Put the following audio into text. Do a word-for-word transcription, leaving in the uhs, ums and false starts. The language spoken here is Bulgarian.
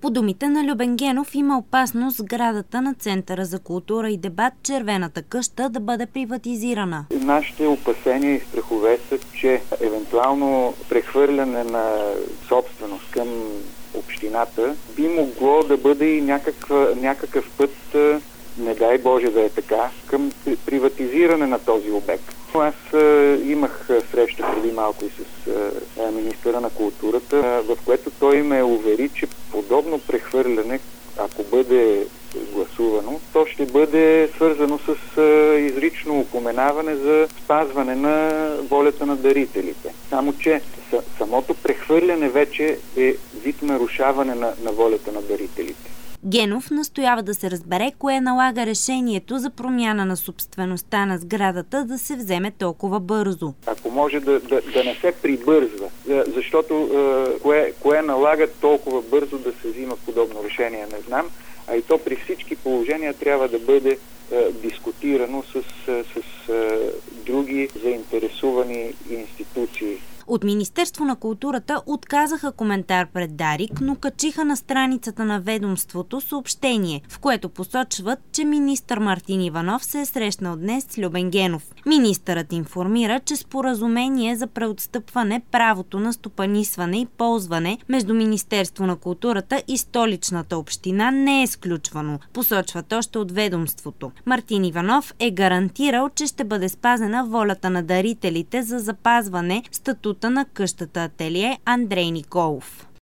По думите на Любен Генов има опасност сградата на Центъра за култура и дебат Червената къща да бъде приватизирана. Нашите опасения и страхове са, че евентуално прехвърляне на собственост към общината би могло да бъде и някаква, някакъв път, не дай Боже да е така, към приватизиране на този обект. Аз а, имах среща преди малко и с а, министъра на културата, а, в което той ме увери, че подобно прехвърляне, ако бъде гласувано, то ще бъде свързано с а, изрично упоменаване за спазване на волята на дарителите. Само че самото прехвърляне вече е вид нарушаване на, на волята на дарителите. Генов настоява да се разбере кое налага решението за промяна на собствеността на сградата да се вземе толкова бързо. Ако може да, да, да не се прибързва, защото е, кое, кое налага толкова бързо да се взима подобно решение, не знам, а и то при всички положения трябва да бъде е, дискутирано с, с е, други заинтересувани институции. От Министерство на културата отказаха коментар пред Дарик, но качиха на страницата на ведомството съобщение, в което посочват, че министър Мартин Иванов се е срещнал днес с Любен Генов. Министърът информира, че споразумение за преотстъпване правото на стопанисване и ползване между Министерство на културата и Столичната община не е сключвано, посочват още от ведомството. Мартин Иванов е гарантирал, че ще бъде спазена волята на дарителите за запазване статута на къщата ателие Андрей Николов.